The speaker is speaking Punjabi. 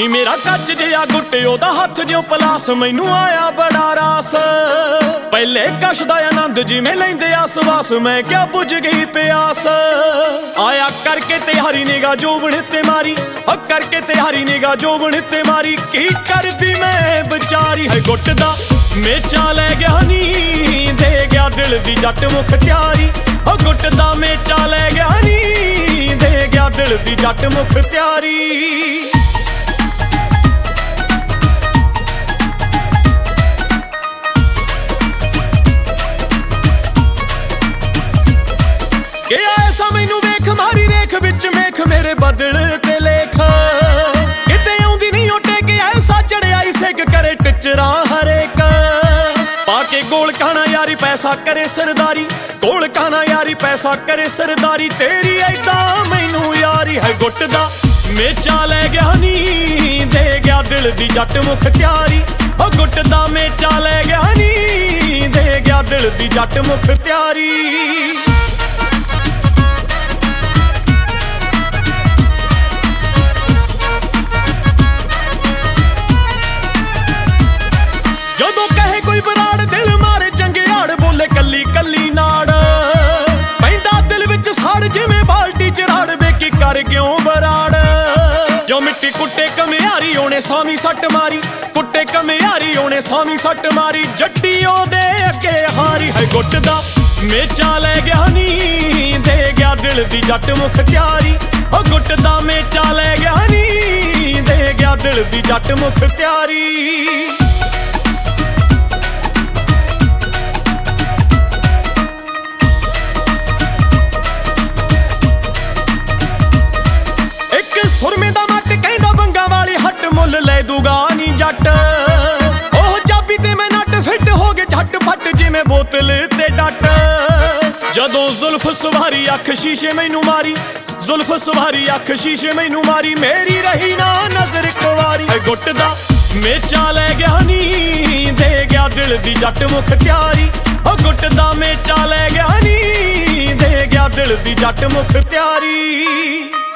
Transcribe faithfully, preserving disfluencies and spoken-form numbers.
ਨੀ ਮੇਰਾ ਕੱਚ ਜਿਹਾ ਗੁੱਟੇ ਉਹਦਾ ਹੱਥ ਜਿਉ ਪਲਾਸ, ਮੈਨੂੰ ਆਇਆ ਬੜਾ ਰਾਸ। ਪਹਿਲੇ ਕਸ਼ ਦਾ ਆਨੰਦ ਜਿਵੇਂ ਲੈਂਦੇ ਆ ਸਵਾਸ, ਮੈਂ ਕਿਆ ਬੁੱਝ ਗਈ ਪਿਆਸ। ਆਇਆ ਕਰਕੇ ਤੇ ਹਰੀ ਨਿਗਾ ਜੋਬਨ ਤੇ ਮਾਰੀ, ਓ ਕਰਕੇ ਤੇ ਹਰੀ ਨਿਗਾ ਜੋਬਨ ਤੇ ਮਾਰੀ। ਕੀ ਕਰਦੀ ਮੈਂ ਵਿਚਾਰੀ ਹੈ ਗੁੱਟ ਦਾ ਮੇਚਾ ਲੈ ਗਿਆ ਨੀ, ਦੇ ਗਿਆ ਦਿਲ ਦੀ ਜੱਟ ਮੁਖਤਿਆਰੀ। ਓ ਗੁੱਟ ਦਾ ਮੇਚਾ ਲੈ ਗਿਆ ਨੀ, ਦੇ ਗਿਆ ਦਿਲ ਦੀ ਜੱਟ ਮੁਖਤਿਆਰੀ। ਗਿਆ ਐਸਾ ਮੈਨੂੰ ਵੇਖ ਮਾਰੀ ਰੇਖ ਵਿੱਚ ਮੇਖ, ਮੇਰੇ ਬਦਲ ਤੇ ਲੇਖ। ਕਿਤੇ ਆਉਂਦੀ ਨਹੀਂ ਉਹ ਟੇਕ ਐਸਾ ਚੜਿਆਈ ਸਿੱਖ ਕਰੇ ਟਿਚਰਾਂ ਹਰੇਕ। ਪਾ ਕੇ ਗੋਲ ਖਾਣਾ ਯਾਰੀ ਪੈਸਾ ਕਰੇ ਸਰਦਾਰੀ, ਗੋਲ ਖਾਣਾ ਯਾਰੀ ਪੈਸਾ ਕਰੇ ਸਰਦਾਰੀ। ਤੇਰੀ ਐਦਾਂ ਮੈਨੂੰ ਯਾਰੀ ਹੈ ਗੁੱਟ ਦਾ ਮੇਚਾ ਲੈ ਗਿਆ ਨੀ, ਦੇ ਗਿਆ ਦਿਲ ਦੀ ਜੱਟ ਮੁਖਤਿਆਰੀ। ਓ ਗੁੱਟ ਦਾ ਮੇਚਾ ਲੈ ਗਿਆ ਨੀ, ਦੇ ਗਿਆ ਦਿਲ ਦੀ ਜੱਟ ਮੁਖਤਿਆਰੀ। ਜਦੋਂ ਕਹੇ ਕੋਈ ਬਰਾੜ ਦਿਲ ਮਾਰੇ ਚੰਗਿਆੜ, ਬੋਲੇ ਕੱਲੀ ਕੱਲੀ ਨਾੜ। ਪੈਂਦਾ ਦਿਲ ਵਿੱਚ ਸਾੜ ਜਿਵੇਂ ਬਾਲਟੀ ਚ ਰਾੜ, ਵੇਖੀ ਕਰ ਕਿਉਂ ਬਰਾੜ। ਜੋ ਮਿੱਟੀ ਕੁੱਟੇ ਕਮਿਆਰੀ ਉਹਨੇ ਸਾਵੀਂ ਸੱਟ ਮਾਰੀ, ਕੁੱਟੇ ਕਮਿਆਰੀ ਉਹਨੇ ਸਾਵੀਂ ਸੱਟ ਮਾਰੀ। ਜੱਟੀ ਉਹਦੇ ਅੱਗੇ ਹਾਰੀ ਹੈ ਗੁੱਟ ਦਾ ਮੇਚਾ ਲੈ ਗਿਆ ਨੀ, ਦੇ ਗਿਆ ਦਿਲ ਦੀ ਜੱਟ ਮੁਖਤਿਆਰੀ। ਓ ਗੁੱਟ ਦਾ ਮੇਚਾ ਲੈ ਗਿਆ ਨੀ, ਦੇ ਗਿਆ ਦਿਲ ਦੀ ਜੱਟ ਮੁਖਤਿਆਰੀ। ਸੁਰਮੇ ਦਾ ਮੱਟ ਕਹਿੰਦਾ ਬੰਗਾ ਵਾਲੀ ਹੱਟ, ਮੁੱਲ ਲੈ ਦੂਗਾ ਨੀ ਜੱਟ। ਉਹ ਚਾਬੀ ਤੇ ਮੈਂ ਨੱਟ ਫਿੱਟ ਹੋ ਗਏ ਝੱਟ ਫੱਟ, ਜਿਵੇਂ ਬੋਤਲ ਤੇ ਡੱਟ। ਜਦੋਂ ਜ਼ੁਲਫ ਸਵਾਰੀ ਅੱਖ ਸ਼ੀਸ਼ੇ ਮੈਨੂੰ ਮਾਰੀ, ਜ਼ੁਲਫ ਸਵਾਰੀ ਅੱਖ ਸ਼ੀਸ਼ੇ ਮੈਨੂੰ ਮਾਰੀ। ਮੇਰੀ ਰਹੀ ਨਾ ਨਜ਼ਰ ਇੱਕ ਵਾਰੀ ਹੈ ਗੁੱਟ ਦਾ ਮੇਚਾ ਲੈ ਗਿਆ ਨੀ, ਦੇ ਗਿਆ ਦਿਲ ਦੀ ਜੱਟ ਮੁਖਤਿਆਰੀ। ਓ ਗੁੱਟ ਦਾ ਮੇਚਾ ਲੈ ਗਿਆ ਨੀ, ਦੇ ਗਿਆ ਦਿਲ ਦੀ ਜੱਟ ਮੁਖਤਿਆਰੀ।